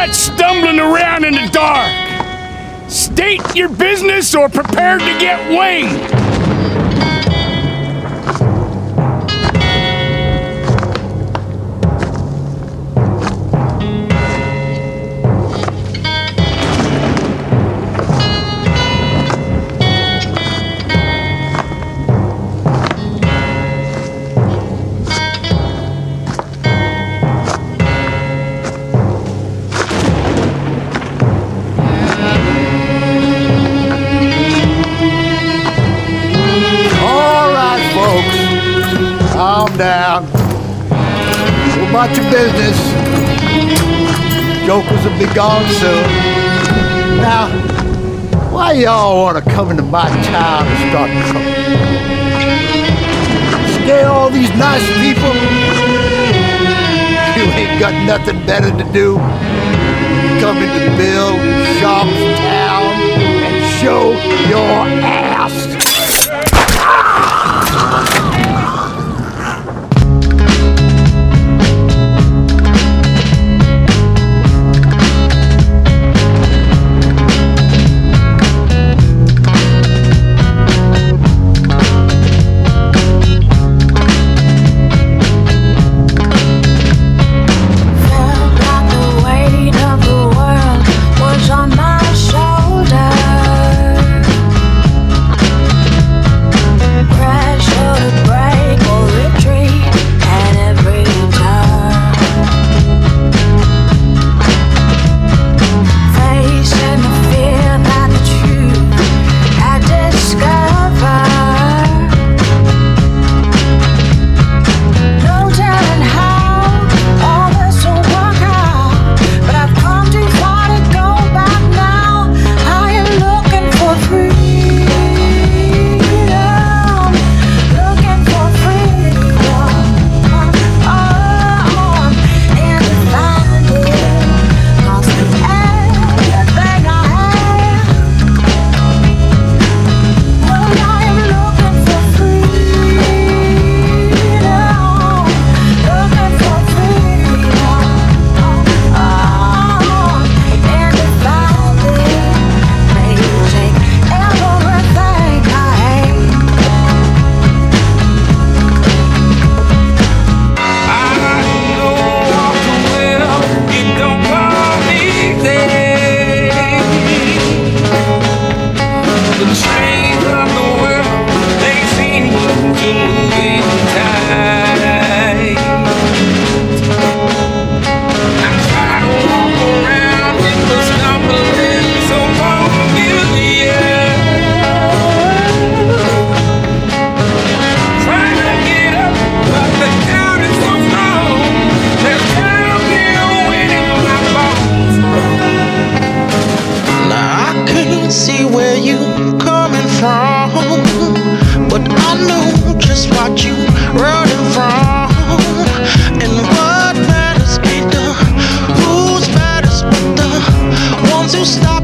that stumbling around in the dark? State your business or prepare to get winged. Calm down. Go about your business. Jokers will be gone soon. Now, why y'all want to come into my town and start trouble? Scare all these nice people? You ain't got nothing better to do. Come into Bill Sharp's town and show your ass. See where you coming from, but I know just what you running from. And what matters ain't the who's matters, but the ones who stop